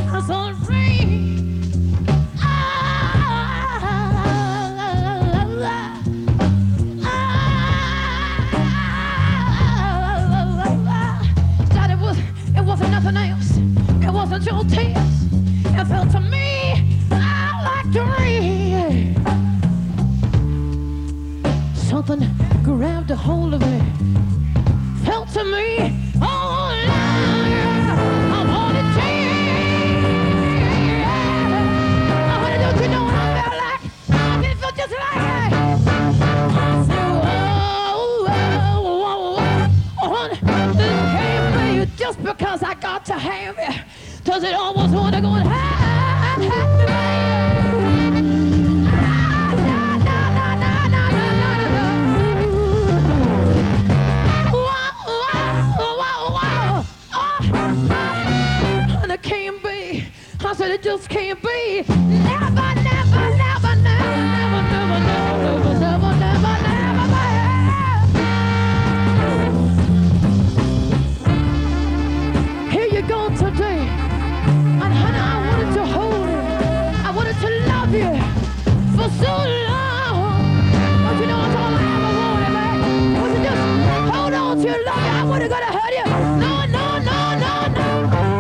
I'm so free. That it wasn't nothing else. It wasn't your tears. It felt to me like the rain. Something grabbed a hold of me. Felt to me, oh, I wanted to change. I wanted to, you know what I felt like? I didn't feel just like that. I said, this can't be just because I got to have it. Does it almost want to go and have me, and it can't be. I said it just can't be. Never, never, never, never, never, never, never, never, never, never, never. Here you go today, and honey, I wanted to hold you. I wanted to love you for so long. But you know that's all I ever wanted, man. Was to just hold on to your love. I wasn't gonna hurt you. No, no, no, no, no.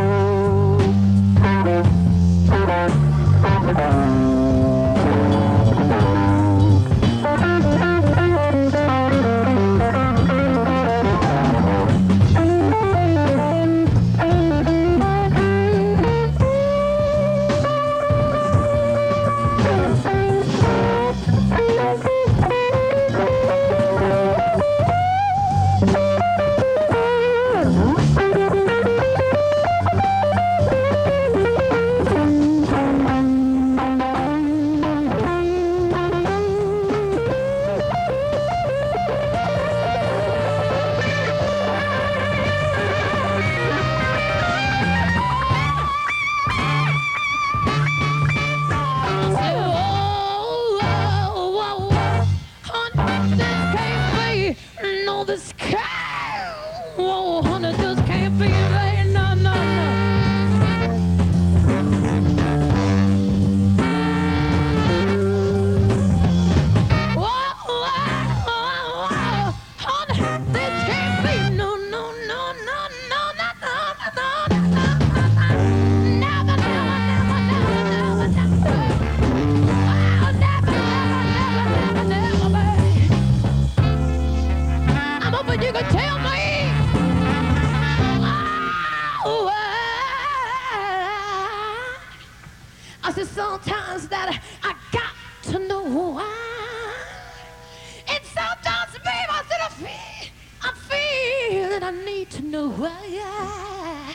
Sometimes that I got to know why. And sometimes, babe, I said I feel that I need to know why.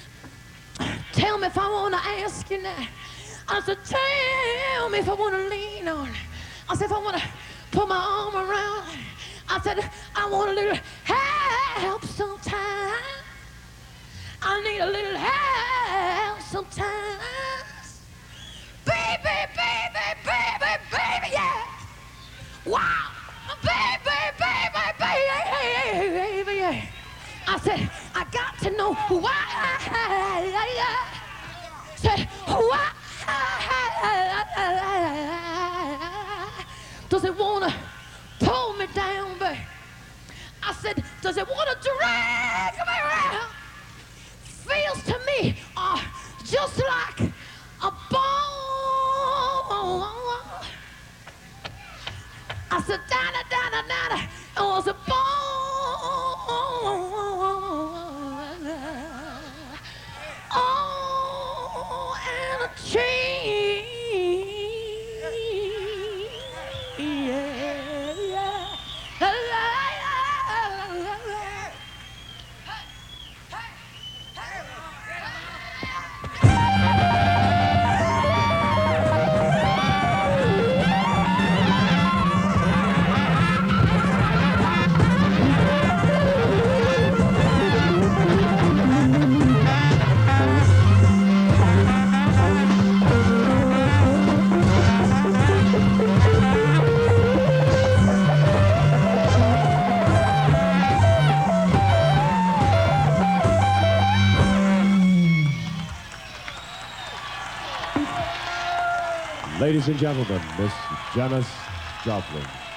Tell me if I want to ask you now. I said, tell me if I want to lean on. I said, if I want to put my arm around. I said, I want a little help sometimes. I need a little help sometimes. Baby, baby, baby, baby, yeah. Wow. Baby, baby, baby, baby, yeah. I said, I got to know why. Said, why does it want to pull me down, baby? I said, does it want to drag me around? Feels to me just like a bone. I said, Donna, Donna, Donna, it was a bone. Oh, and a chain. Yeah, yeah. Ladies and gentlemen, Miss Janis Joplin.